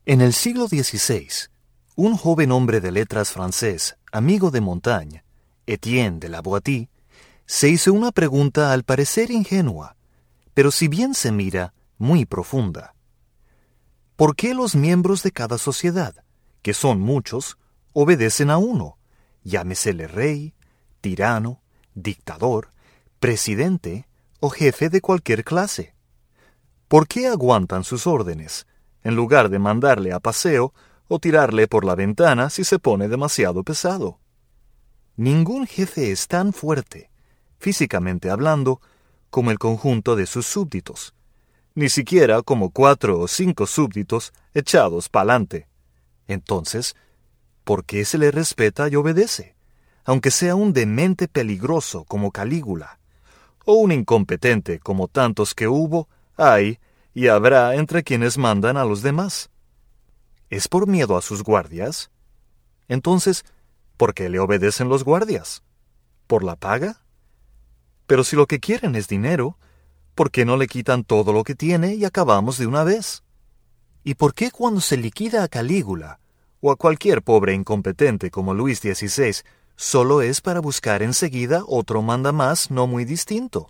En el siglo XVI, un joven hombre de letras francés, amigo de Montaigne, Étienne de la Boétie, se hizo una pregunta al parecer ingenua, pero si bien se mira, muy profunda. ¿Por qué los miembros de cada sociedad, que son muchos, obedecen a uno, llámesele rey, tirano, dictador, presidente o jefe de cualquier clase? ¿Por qué aguantan sus órdenes, en lugar de mandarle a paseo o tirarle por la ventana si se pone demasiado pesado? Ningún jefe es tan fuerte, físicamente hablando, como el conjunto de sus súbditos, ni siquiera como 4 o 5 súbditos echados pa'lante. Entonces, ¿por qué se le respeta y obedece, aunque sea un demente peligroso como Calígula, o un incompetente como tantos que hubo, hay y habrá entre quienes mandan a los demás? ¿Es por miedo a sus guardias? Entonces, ¿por qué le obedecen los guardias? ¿Por la paga? Pero si lo que quieren es dinero, ¿por qué no le quitan todo lo que tiene y acabamos de una vez? ¿Y por qué cuando se liquida a Calígula, o a cualquier pobre incompetente como Luis XVI, solo es para buscar enseguida otro mandamás no muy distinto?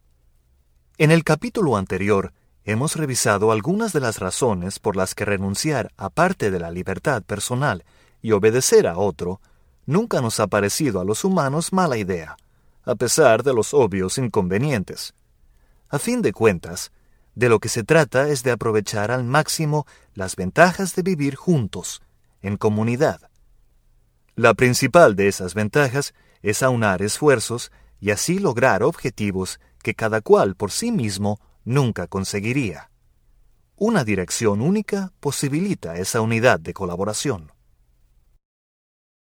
En el capítulo anterior, hemos revisado algunas de las razones por las que renunciar a parte de la libertad personal y obedecer a otro nunca nos ha parecido a los humanos mala idea, a pesar de los obvios inconvenientes. A fin de cuentas, de lo que se trata es de aprovechar al máximo las ventajas de vivir juntos, en comunidad. La principal de esas ventajas es aunar esfuerzos y así lograr objetivos que cada cual por sí mismo nunca conseguiría. Una dirección única posibilita esa unidad de colaboración.